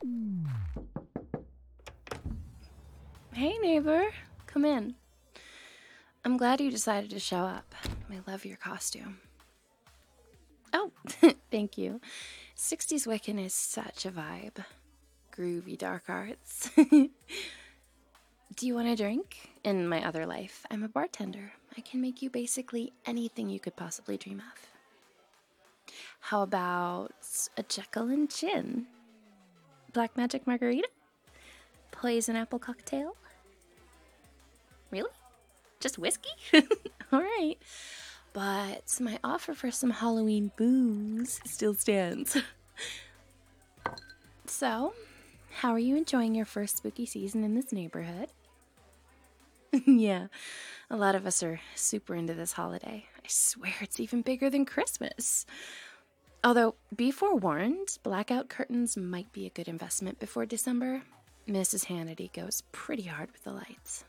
Hey, neighbor. Come in. I'm glad you decided to show up. I love your costume. Oh, thank you. 60s Wiccan is such a vibe. Groovy dark arts. Do you want a drink? In my other life, I'm a bartender. I can make you basically anything you could possibly dream of. How about a Jekyll and gin? Black magic margarita? Poison apple cocktail? Really? Just whiskey? All right. But my offer for some Halloween booze still stands. So, how are you enjoying your first spooky season in this neighborhood? Yeah, a lot of us are super into this holiday. I swear it's even bigger than Christmas. Although, be forewarned, blackout curtains might be a good investment before December. Mrs. Hannity goes pretty hard with the lights.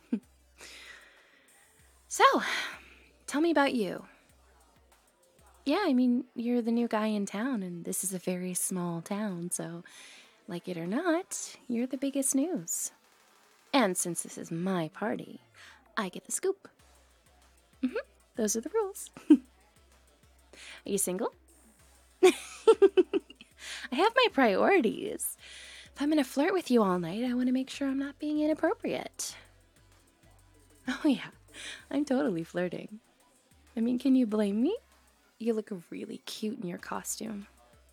So, tell me about you. Yeah, I mean, you're the new guy in town, and this is a very small town, so, like it or not, you're the biggest news. And since this is my party, I get the scoop. Those are the rules. Are you single? I have my priorities. If I'm gonna flirt with you all night, I want to make sure I'm not being inappropriate. Oh, yeah, I'm totally flirting. I mean, can you blame me? You look really cute in your costume.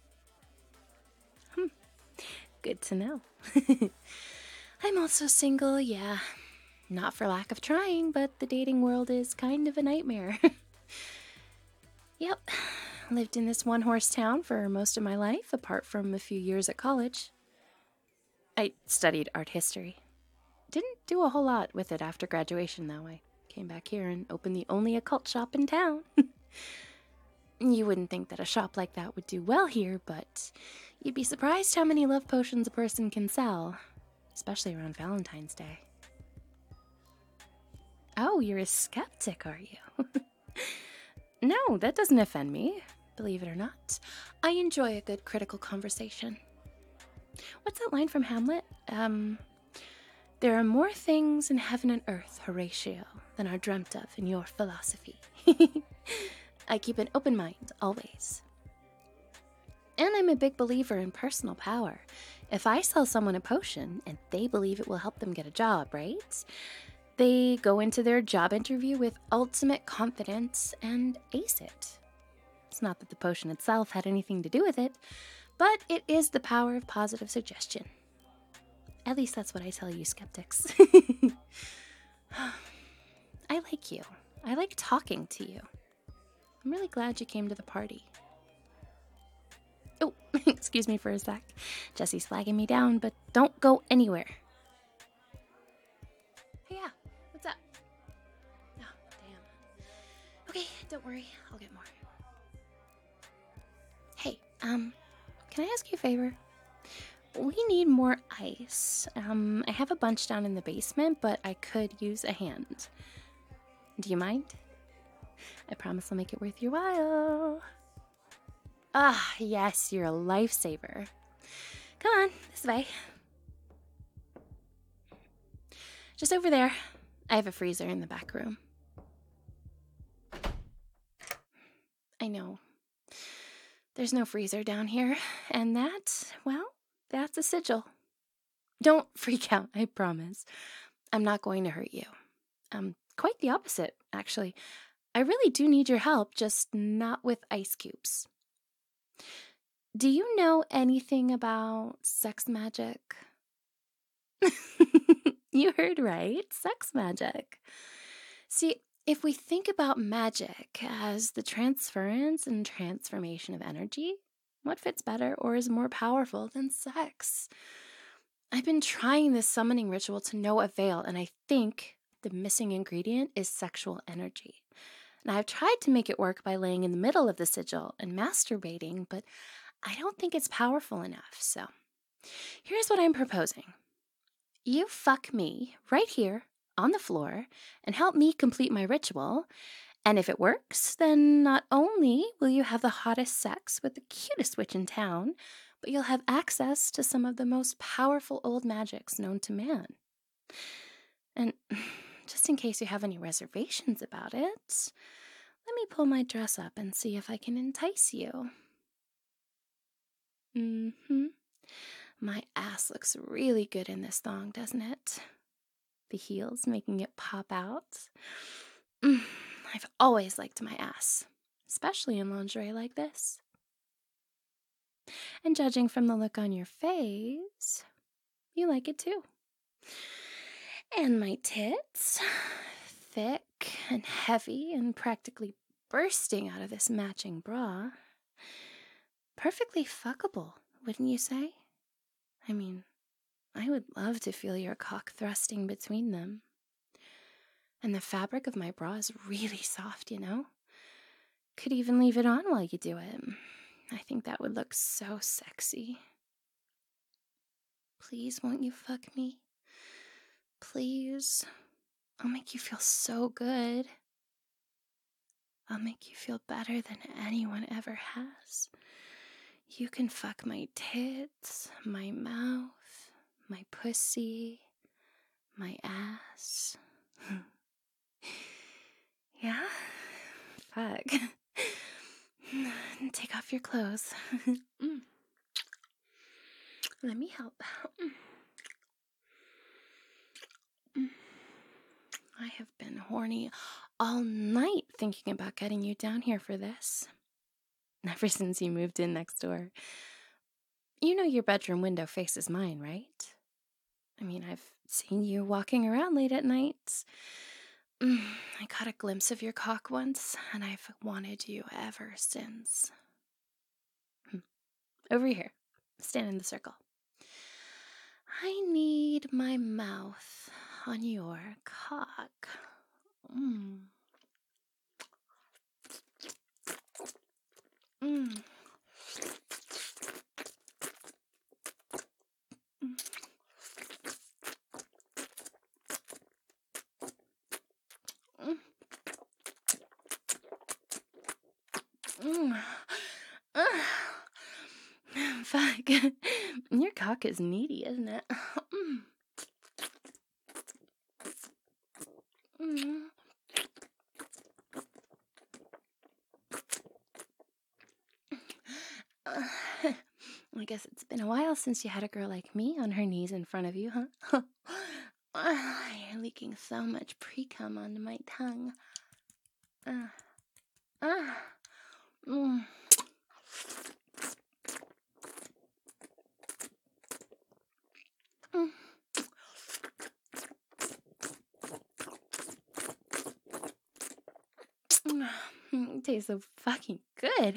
Good to know. I'm also single, yeah. Not for lack of trying, but the dating world is kind of a nightmare. Yep, lived in this one-horse town for most of my life, apart from a few years at college. I studied art history. Didn't do a whole lot with it after graduation, though. I came back here and opened the only occult shop in town. You wouldn't think that a shop like that would do well here, but you'd be surprised how many love potions a person can sell, especially around Valentine's Day. Oh, you're a skeptic, are you? No, that doesn't offend me, believe it or not. I enjoy a good critical conversation. What's that line from Hamlet? There are more things in heaven and earth, Horatio, than are dreamt of in your philosophy. I keep an open mind, always. And I'm a big believer in personal power. If I sell someone a potion and they believe it will help them get a job, right? They go into their job interview with ultimate confidence and ace it. It's not that the potion itself had anything to do with it, but it is the power of positive suggestion. At least that's what I tell you, skeptics. I like you. I like talking to you. I'm really glad you came to the party. Oh, excuse me for a sec. Jesse's flagging me down, but don't go anywhere. Hey, yeah, what's up? Oh, damn. Okay, don't worry, I'll get more. Hey, can I ask you a favor? We need more ice. I have a bunch down in the basement, but I could use a hand. Do you mind? I promise I'll make it worth your while. Ah, yes, you're a lifesaver. Come on, this way. Just over there. I have a freezer in the back room. I know. There's no freezer down here, and that, well, that's a sigil. Don't freak out, I promise. I'm not going to hurt you. Quite the opposite, actually. I really do need your help, just not with ice cubes. Do you know anything about sex magic? You heard right, sex magic. See, if we think about magic as the transference and transformation of energy, what fits better or is more powerful than sex? I've been trying this summoning ritual to no avail, and I think the missing ingredient is sexual energy. Now, I've tried to make it work by laying in the middle of the sigil and masturbating, but I don't think it's powerful enough, so here's what I'm proposing. You fuck me right here on the floor and help me complete my ritual, and if it works, then not only will you have the hottest sex with the cutest witch in town, but you'll have access to some of the most powerful old magics known to man. And just in case you have any reservations about it, let me pull my dress up and see if I can entice you. My ass looks really good in this thong, doesn't it? The heels making it pop out. I've always liked my ass, especially in lingerie like this. And judging from the look on your face, you like it too. And my tits, thick and heavy and practically bursting out of this matching bra. Perfectly fuckable, wouldn't you say? I mean, I would love to feel your cock thrusting between them. And the fabric of my bra is really soft, you know? Could even leave it on while you do it. I think that would look so sexy. Please, won't you fuck me? Please. I'll make you feel so good. I'll make you feel better than anyone ever has. You can fuck my tits, my mouth, my pussy, my ass. Yeah? Fuck. Take off your clothes. Let me help. I have been horny all night thinking about getting you down here for this. Ever since you moved in next door. You know your bedroom window faces mine, right? I mean, I've seen you walking around late at night. I caught a glimpse of your cock once, and I've wanted you ever since. Over here. Stand in the circle. I need my mouth on your cock. Mm. Fuck. Your cock is needy, isn't it? I guess it's been a while since you had a girl like me on her knees in front of you, huh? You're leaking so much pre-cum onto my tongue. It tastes so fucking good.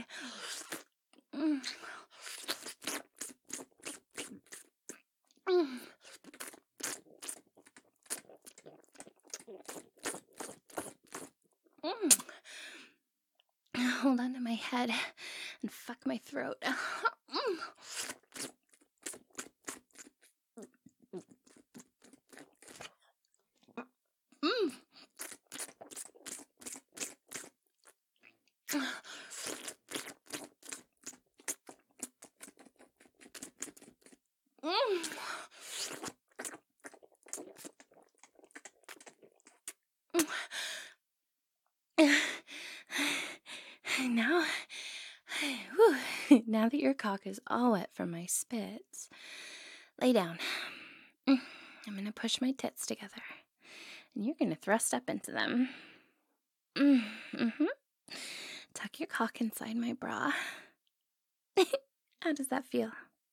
Hold on to my head and fuck my throat. Now that your cock is all wet from my spits, lay down. I'm gonna push my tits together, and you're gonna thrust up into them. Tuck your cock inside my bra. How does that feel?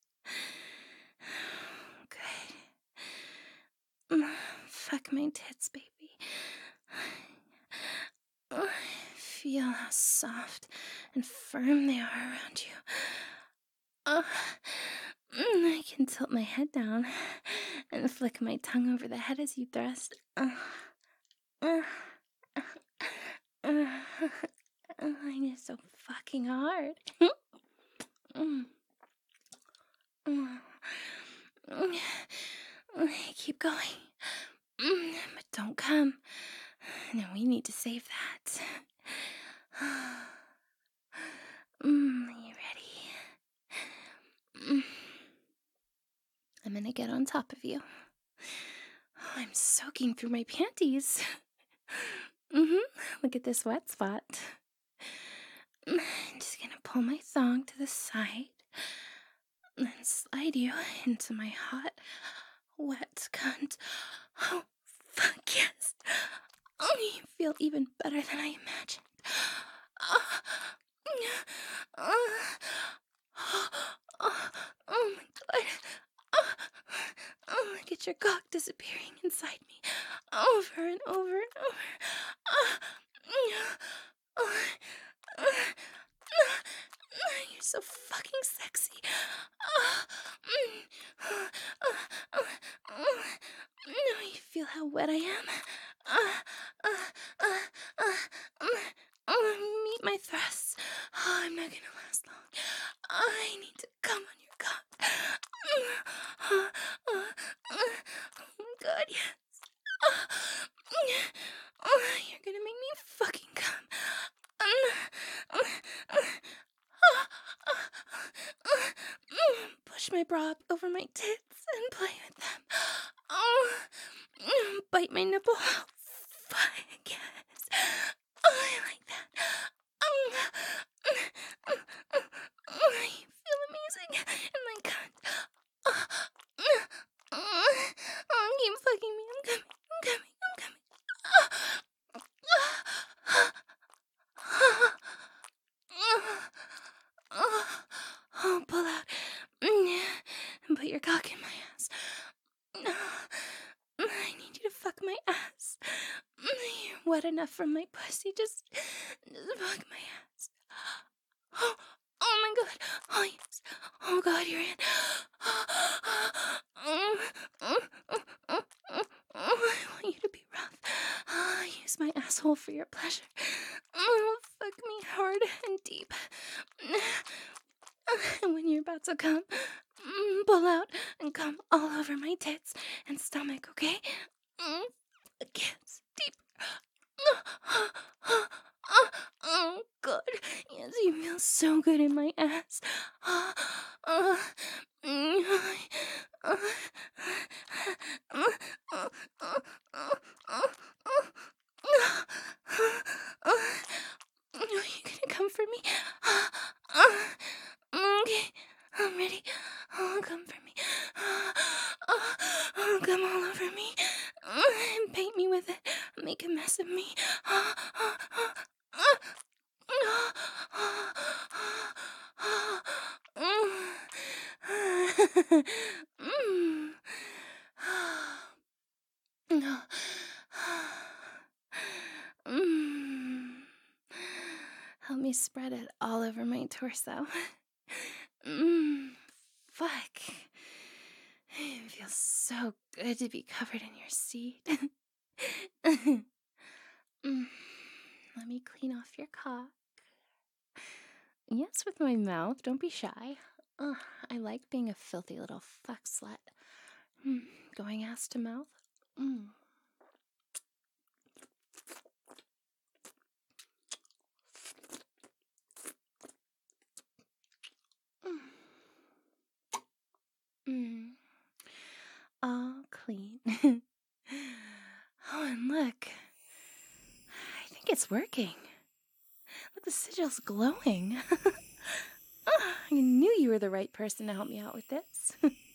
Good. Fuck my tits, baby. Feel how soft and firm they are around you. I can tilt my head down and flick my tongue over the head as you thrust. I need so fucking hard. Keep going. But don't come. No, we need to save that. Are you ready? get on top of you. Oh, I'm soaking through my panties. Look at this wet spot. I'm just gonna pull my thong to the side and then slide you into my hot, wet cunt. Oh, fuck yes. Oh, you feel even better than I imagined. Oh my god. Look at your cock disappearing inside me. Over and over and over. You're so fucking sexy. You feel how wet I am? Meet my thrusts. I'm not gonna last long. I need to come on your cock. Oh my god, yes. You're gonna make me fucking come. Push my bra up over my tits and play with them. Bite my nipple. Fuck yes. I like that. You feel amazing in my cunt. Keep fucking me. I'm coming. Oh, pull out. And put your cock in my ass. I need you to fuck my ass. You're wet enough from my pussy. Just fuck my ass. Oh my god. Oh yes. Oh god, you're in. I want you to be rough. Use my asshole for your pleasure. Fuck me hard and deep. And when you're about to come, pull out and come all over my tits and stomach, okay? Yes, deep. Oh, God. Yes, you feel so good in my ass. Are you gonna come for me? Okay, I'm ready. Oh, come for me. Oh, come all over me. And paint me with it. Make a mess of me. Help me spread it all over my torso. Fuck. It feels so good to be covered in your seed. Let me clean off your cock. Yes, with my mouth. Don't be shy. I like being a filthy little fuck slut. Going ass to mouth. All clean. Oh, and look. I think it's working. Look, the sigil's glowing. I knew you were the right person to help me out with this.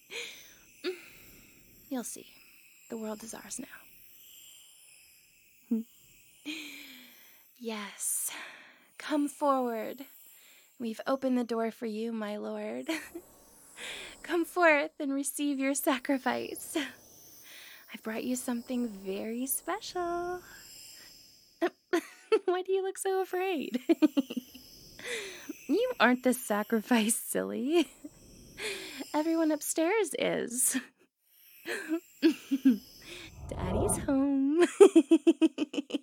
You'll see. The world is ours now. Yes. Come forward. We've opened the door for you, my lord. Come forth and receive your sacrifice. I've brought you something very special. Why do you look so afraid? You aren't the sacrifice, silly. Everyone upstairs is. Daddy's home.